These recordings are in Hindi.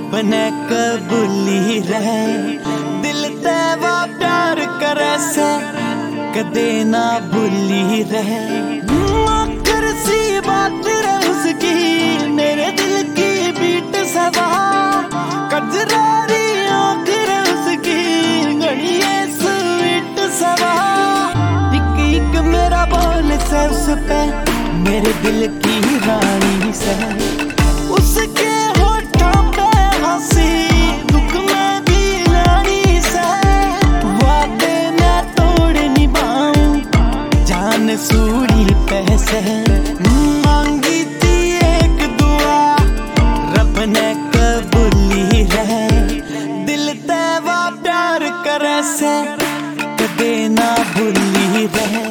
रब ने कबूली रहे दिल तेवा प्यार करे से कदे ना भूली रहे। आखिर सी बात रहे उसकी मेरे दिल की बीट सवा कजरारी आखिर उसकी घड़िए स्वीट सवा एक एक मेरा बोल से उस पे मेरे दिल की रानी से उसके होठों पे हंसी दुख में भी रानी से वादे मैं तोड़ निभाऊं जान सूरी पैसे मांगी थी एक दुआ रब ने कबूली रहे दिल तेवा प्यार करे से कदे ना भूली रहे।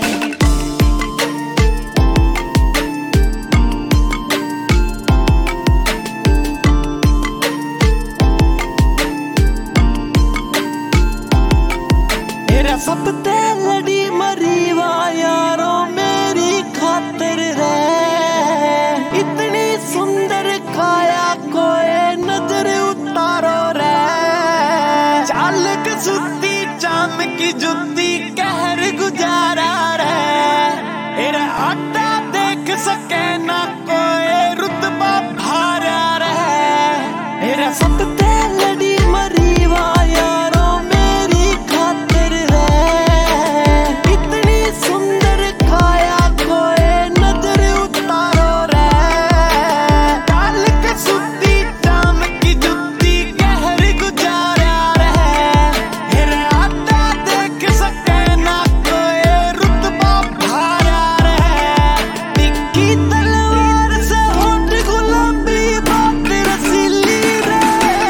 सब ते लड़ी मरी वा यारो मेरी खातिर रे इतनी सुंदर काया कोई नजर उतारो रे चाल के सुती चाम की जुती कहर गुजारा रे एरा आटा देख सके ना कोई रुतबा भारा रे एरा सब ते लड़ी मरी वा यारो मेरी खातिर रे इतनी सुंदर काया कोई नजर उतारो रे काल के सुती चाम की जुती कहर गुजारा रे हेरे आटा देख सके ना कोई रुतबा भारा रे तिक्की तलवार से होठ गुलाबी बात रसीली रे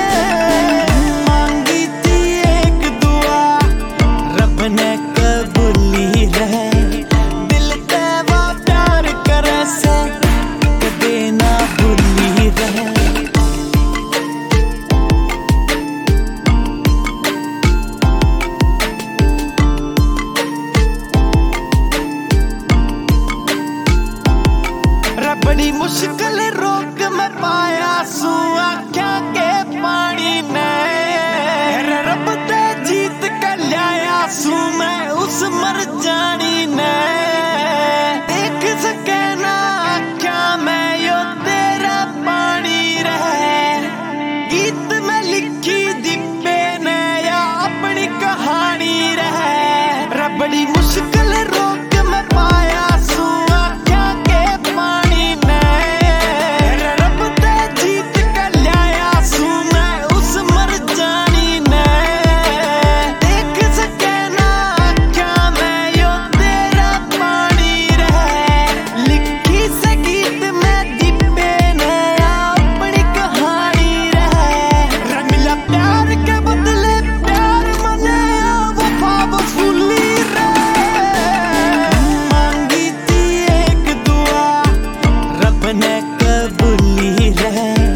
मांगी थी एक दुआ रब ने कबूली रहे दिल तेवा प्यार करे से कदे ना भूली रहे। बड़ी मुश्किल रोक में पाया सू आख्या के पानी ने रब ते जीत के लिया सू मैं उस मर जानी ने देख सके ना आख्या मैं यो तेरा पानी रहे गीत में लिखी दिपे ने या अपनी कहानी रहे बड़ी मुश्किल रोक में पाया सू आख्या के पानी ने रब ते जीत के लिया सू मैं उस मर जानी ने देख सके ना आख्या मैं यो तेरा पानी रहे लिखी से गीत में दिपे ने अपनी कहानी रहे मिला प्यार के बदले प्यार मने वफा वसूली मांगी थी एक दुआ रब ने कबूली रहे